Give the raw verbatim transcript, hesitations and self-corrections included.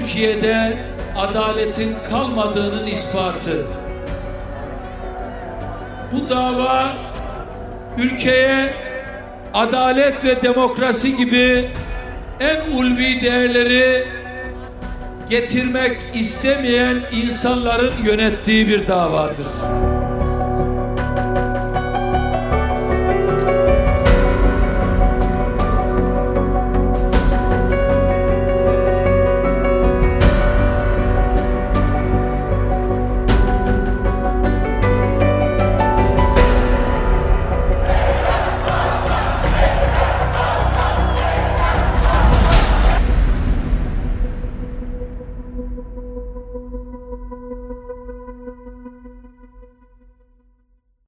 Türkiye'de adaletin kalmadığının ispatı. Bu dava ülkeye adalet ve demokrasi gibi en ulvi değerleri getirmek istemeyen insanların yönettiği bir davadır.